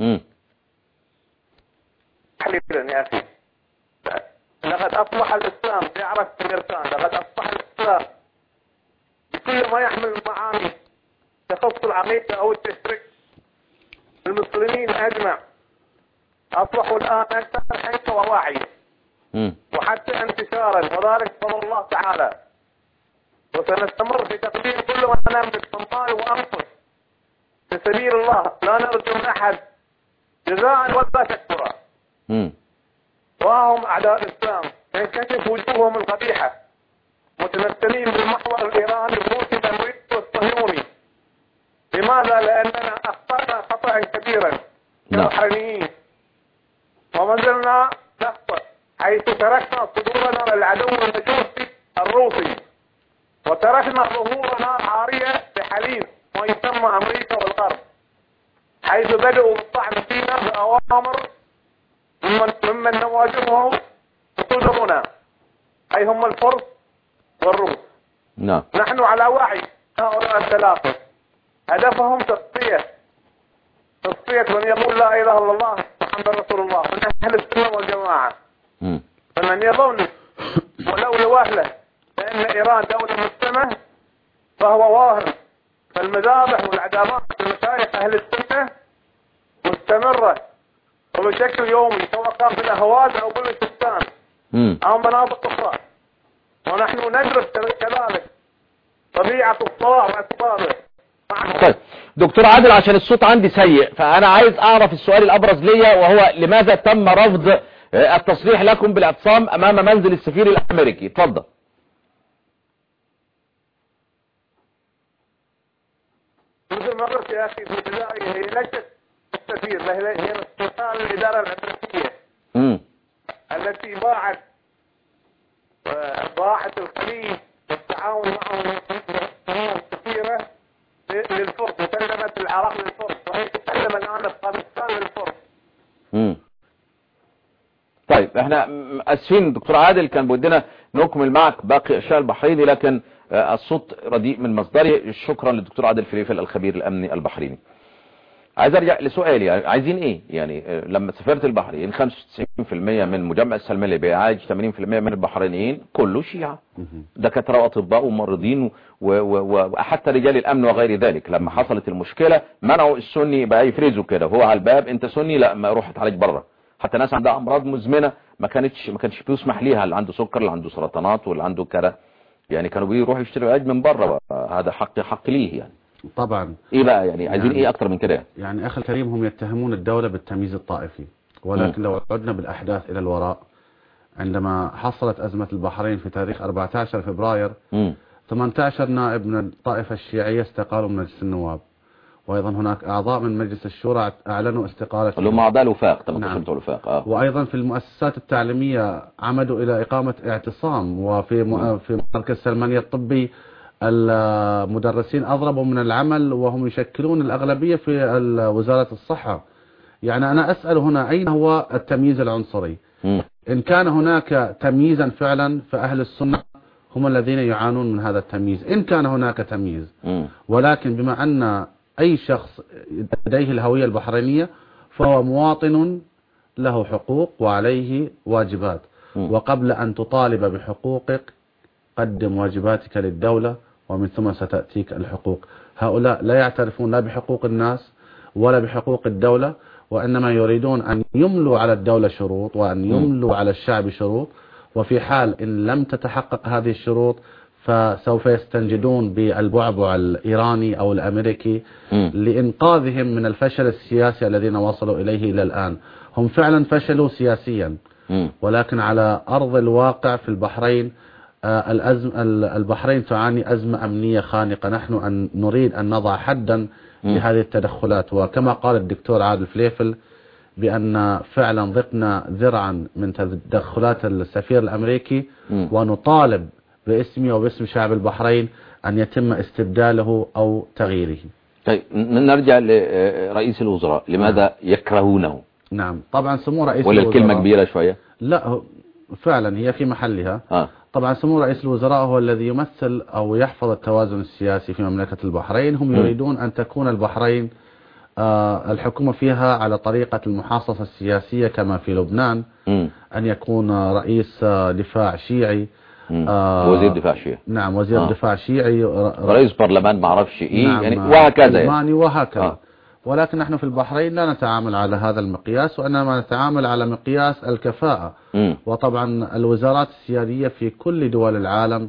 حليلا يا أخي، لقد أصبح الإسلام في عرف الإرسال، لقد أصبح الإسلام بكل ما يحمل معاني تخص العقيدة أو التشريك. المسلمين أجمع أصبحوا الآن أكثر حيث وواعية وحتى انتشارا، وذلك بفضل الله تعالى. وسنستمر في تقديم كل ما نملك من مال وأنفس في سبيل الله، لا نرجو من أحد جزاء ولا شكرا. وهم أعداء الإسلام تنكشف وجوههم القبيحة متمثلين بالمحور الإيراني الروسي الأمريكي والصهيوني. لماذا؟ لأننا أخطأنا خطأ كبيرا كبحرينيين وما زلنا نخطئ حيث تركنا صدورنا للعدو المجوسي الروسي وتركنا ظهورنا عارية بحليف ما يسمى أمريكا والغرب، حيث بدأوا بالطعن فينا بأوامر ممن نواجههم صدورنا أي هم الفرس والروس. نعم. نحن على وعي هؤلاء الثلاثة، هدفهم تصفية من يقول لا إله إلا الله محمد رسول الله من أهل السنة والجماعة. فمن يظن ولو لوهلة بأن إيران دولة مسلمة فهو واهم. فالمذابح والعداوات المشايخ أهل السنة مستمرة وبشكل يومي سواء كان في الأهواز أو بلوشستان أو مناطق أخرى، ونحن ندرس كذلك طبيعة الطاع وأسبابه. طيب دكتور عادل، عشان الصوت عندي سيء فأنا عايز أعرف السؤال الأبرز ليا، وهو لماذا تم رفض التصريح لكم بالاعتصام أمام منزل السفير الأمريكي؟ اتفضل. مثل ما قلت يا أخي في البداية، هي ليست السفير، هي استقال الإدارة الأمريكية التي باعت الخليج والتعاون معهم السفيرة للفرس وسلمت العراق للفرس وهي تسلم الآن أفغانستان للفرس. طيب احنا اسفين دكتور عادل، كان بودنا نكمل معك باقي اشياء البحريني لكن الصوت رديء من مصدره. شكرا للدكتور عادل فليفل الخبير الامني البحريني. عايز ارجع لسؤالي، يعني عايزين ايه؟ يعني لما سافرت البحرين 95% من مجمع السلمان اللي بيعالج 80% من البحرينيين كله شيعة، دكاتره واطباء وممرضين وحتى رجال الامن وغير ذلك. لما حصلت المشكله منعوا السني بقى يفرزوا كده، هو على الباب انت سني لا ما روح اتعالج بره. حتى ناس عندها امراض مزمنه ما كانش بيسمح ليها، اللي عنده سكر اللي عنده سرطانات واللي عنده كذا، يعني كانوا بيروحوا يشتروا علاج من بره. هذا حق ليه يعني. طبعا. ايه بقى يعني عايزين ايه اكتر من كده؟ يعني اخي الكريم، هم يتهمون الدولة بالتمييز الطائفي، ولكن لو عدنا بالاحداث الى الوراء، عندما حصلت ازمة البحرين في تاريخ 14 فبراير 18 نائب من الطائفة الشيعية استقالوا من مجلس النواب، وايضا هناك اعضاء من مجلس الشورى اعلنوا استقالتهم اللي هم اعضاء الوفاق 18 بتوع الوفاق. وايضا في المؤسسات التعليمية عمدوا الى اقامة اعتصام، في مركز سلمانية الطبي المدرسين أضربوا من العمل وهم يشكلون الأغلبية في وزارة الصحة. يعني أنا أسأل هنا أين هو التمييز العنصري؟ إن كان هناك تمييزا فعلا فأهل السنة هم الذين يعانون من هذا التمييز، إن كان هناك تمييز. ولكن بما أن أي شخص لديه الهوية البحرينية فهو مواطن له حقوق وعليه واجبات، وقبل أن تطالب بحقوقك قدم واجباتك للدولة ومن ثم ستأتيك الحقوق. هؤلاء لا يعترفون لا بحقوق الناس ولا بحقوق الدولة، وإنما يريدون أن يملوا على الدولة شروط وأن يملوا على الشعب شروط، وفي حال إن لم تتحقق هذه الشروط فسوف يستنجدون بالبعبع الإيراني أو الأمريكي لإنقاذهم من الفشل السياسي الذين وصلوا إليه إلى الآن. هم فعلا فشلوا سياسيا، ولكن على أرض الواقع في البحرين البحرين تعاني أزمة أمنية خانقة. نحن نريد أن نضع حدا لهذه التدخلات، وكما قال الدكتور عادل فليفل بأن فعلا ضقنا ذرعا من تدخلات السفير الأمريكي، ونطالب باسمي وباسم شعب البحرين أن يتم استبداله أو تغييره. طيب نرجع لرئيس الوزراء، لماذا يكرهونه؟ نعم طبعا سمو رئيس ولا الكلمة كبيرة شوية؟ لا فعلا هي في محلها. طبعا سمو رئيس الوزراء هو الذي يمثل أو يحفظ التوازن السياسي في مملكة البحرين. هم يريدون أن تكون البحرين الحكومة فيها على طريقة المحاصصة السياسية كما في لبنان، أن يكون رئيس دفاع شيعي، وزير دفاع شيعي. نعم وزير دفاع شيعي، رئيس برلمان ما اعرفش ايه. نعم يعني وهكذا يعني وهكذا. ولكن نحن في البحرين لا نتعامل على هذا المقياس، وإنما نتعامل على مقياس الكفاءة. وطبعا الوزارات السيادية في كل دول العالم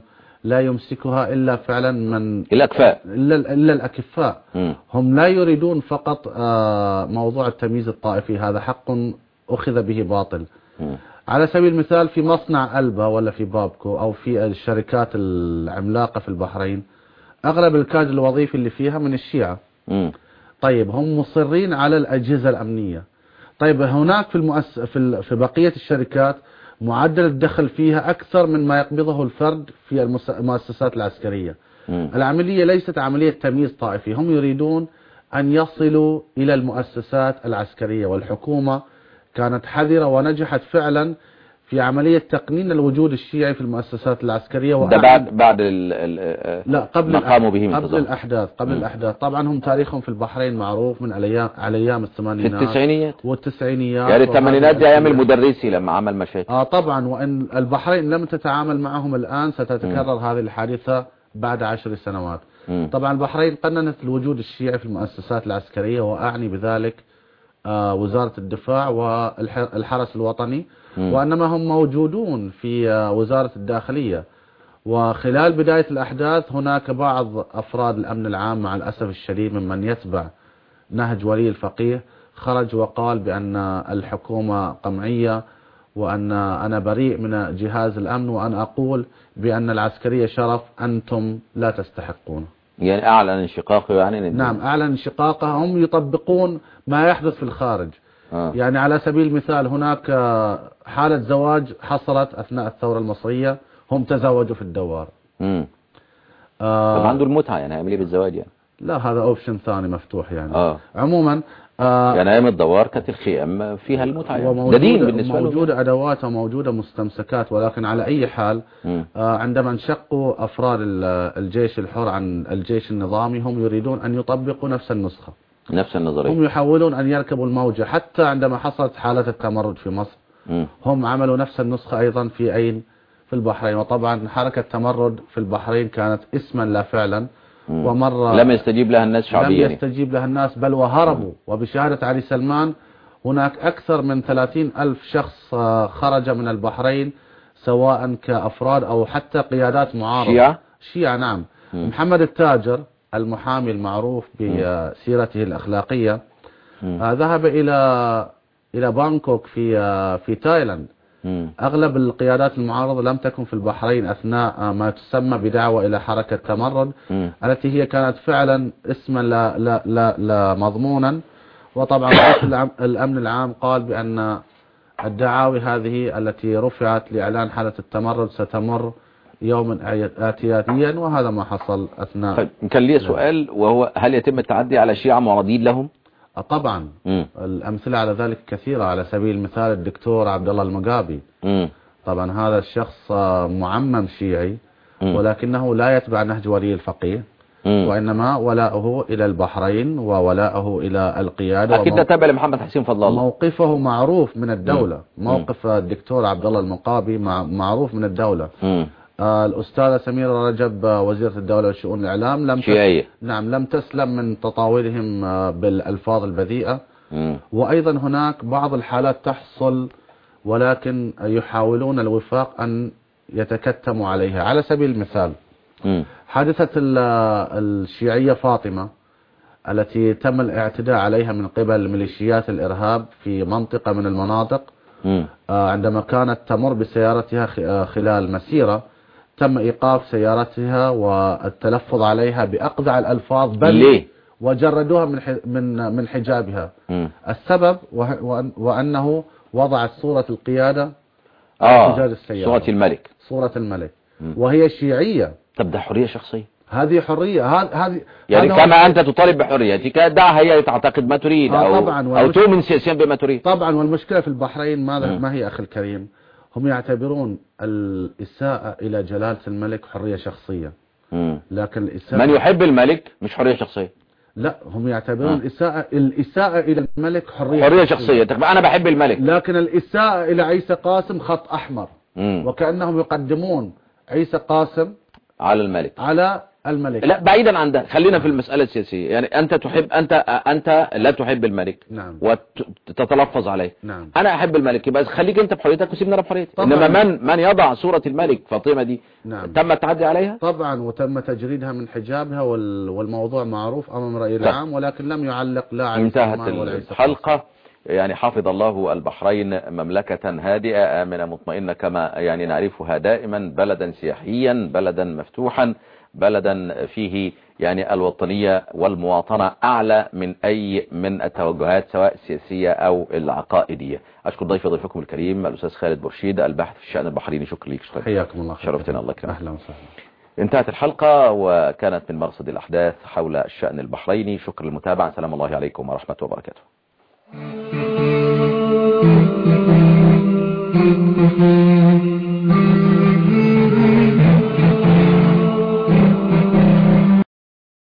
لا يمسكها إلا فعلا من الأكفاء. إلا الأكفاء. هم لا يريدون فقط موضوع التمييز الطائفي، هذا حق أخذ به باطل. على سبيل المثال في مصنع ألبا ولا في بابكو أو في الشركات العملاقة في البحرين، أغلب الكادر الوظيفي اللي فيها من الشيعة. طيب هم مصرين على الأجهزة الأمنية. طيب هناك في بقية الشركات معدل الدخل فيها أكثر من ما يقبضه الفرد في المؤسسات العسكرية. العملية ليست عملية تمييز طائفي، هم يريدون أن يصلوا إلى المؤسسات العسكرية، والحكومة كانت حذرة ونجحت فعلا في عملية تقنين الوجود الشيعي في المؤسسات العسكرية. ده بعد لا قبل ما قاموا به قبل الأحداث. طبعا هم تاريخهم في البحرين معروف من على أيام الثمانينات في التسعينيات والتسعينيات، يعني الثمانينات دي أيام المدرسي لما عمل مشاكل. طبعا، وإن البحرين لم تتعامل معهم الآن ستتكرر هذه الحادثة بعد 10 سنوات. طبعا البحرين قننت الوجود الشيعي في المؤسسات العسكرية، وأعني بذلك وزارة الدفاع والحرس الوطني، وإنما هم موجودون في وزارة الداخلية. وخلال بداية الأحداث هناك بعض أفراد الأمن العام مع الأسف الشديد ممن يتبع نهج ولي الفقيه خرج وقال بأن الحكومة قمعية، وأن أنا بريء من جهاز الأمن، وأن أقول بأن العسكرية شرف أنتم لا تستحقونه. يعني أعلن انشقاقه يعني. نعم أعلن انشقاقه. هم يطبقون ما يحدث في الخارج. يعني على سبيل المثال هناك حالة زواج حصلت أثناء الثورة المصرية، هم تزوجوا في الدوار. طب عنده المتعة يعني هيعمل ايه بالزواج يعني؟ لا هذا اوبشن ثاني مفتوح يعني. عموما يعني ايام الدوار كانت الخيام فيها المتعة يعني. ده دين بالنسبة له. موجودة ادوات وموجودة مستمسكات، ولكن على اي حال عندما انشقوا افراد الجيش الحر عن الجيش النظامي هم يريدون ان يطبقوا نفس النسخة، نفس النظرية. هم يحاولون ان يركبوا الموجة. حتى عندما حصلت حالة التمرد في مصر هم عملوا نفس النسخة ايضا في البحرين. وطبعا حركة تمرد في البحرين كانت اسما لا فعلا، ومرة لم يستجيب لها الناس شعبيا. لم يستجيب لها الناس بل وهربوا. وبشهادة علي سلمان هناك أكثر من 30,000 شخص خرج من البحرين، سواء كأفراد أو حتى قيادات معارضة. شيعة نعم. محمد التاجر المحامي المعروف بسيرته الأخلاقية ذهب إلى بانكوك في تايلاند. أغلب القيادات المعارضة لم تكن في البحرين أثناء ما تسمى بدعوة إلى حركة تمرد، التي هي كانت فعلا اسما لا مضمونا. وطبعا رئيس الأمن العام قال بأن الدعاوي هذه التي رفعت لإعلان حالة التمرد ستمر يوما آتياتيا، وهذا ما حصل أثناء. طيب كان لي سؤال، وهو هل يتم التعدي على شيعة معارضين لهم؟ طبعا. الأمثلة على ذلك كثيرة. على سبيل المثال الدكتور عبد الله المقابي. طبعا هذا الشخص معمم شيعي، ولكنه لا يتبع نهج ولي الفقيه، وإنما ولاؤه إلى البحرين وولاؤه إلى القيادة. أكيد تابع لمحمد حسين فضل الله. موقفه معروف من الدولة. موقف الدكتور عبد الله المقابي معروف من الدولة. الأستاذة سميرة رجب وزيرة الدولة لشؤون الإعلام لم تسلم من تطاولهم بالألفاظ البذيئة. وأيضا هناك بعض الحالات تحصل ولكن يحاولون الوفاق أن يتكتموا عليها. على سبيل المثال حادثة الشيعية فاطمة التي تم الاعتداء عليها من قبل ميليشيات الإرهاب في منطقة من المناطق، عندما كانت تمر بسيارتها خلال مسيرة تم إيقاف سيارتها والتلفظ عليها بأقذع الألفاظ، بل وجردوها من حجابها. السبب وأنه وضعت صورة القيادة على حجاج السيارة، صورة الملك وهي شيعية. طب ده حرية شخصية، هذه حرية. هذه يعني كما أنت تطالب بحريتك دعها هي تعتقد ما تريد أو تؤمن سياسيا بما تريد. طبعا. والمشكلة في البحرين ما هي أخي الكريم؟ هم يعتبرون الإساءة إلى جلالة الملك حرية شخصية. لكن من يحب الملك مش حرية شخصية. لا هم يعتبرون الإساءة إلى الملك حرية شخصية. أنا بحب الملك، لكن الإساءة إلى عيسى قاسم خط أحمر. وكأنهم يقدمون عيسى قاسم على الملك، على الملك. لا بعيدا عن ده، خلينا في المسألة السياسية. يعني أنت لا تحب الملك. نعم. وتتلفظ عليه. نعم. أنا أحب الملك، يبقى خليك أنت بحريتك وسيبني أنا بحريتي. طبعاً. إنما من يضع صورة الملك فاطمة دي، نعم. تم التعدي عليها طبعا، وتم تجريدها من حجابها والموضوع معروف أمام الرأي العام، ولكن لم يعلق لا على انتهت السلمان ولا عيسى. الحلقة. يعني حفظ الله البحرين مملكة هادئة آمنة مطمئنة كما يعني نعرفها دائما، بلدا سياحيا، بلدا مفتوحا، بلدا فيه يعني الوطنية والمواطنة أعلى من أي من التوجهات سواء السياسية أو العقائدية. أشكر ضيفكم الكريم الأستاذ خالد برشيد الباحث في الشأن البحريني. شكرا لك. حياكم الله. شرفتنا. الله يكرمك. أهلا وسهلا. انتهت الحلقة وكانت من مرصد الأحداث حول الشأن البحريني. شكرا للمتابعة. سلام الله عليكم ورحمة وبركاته.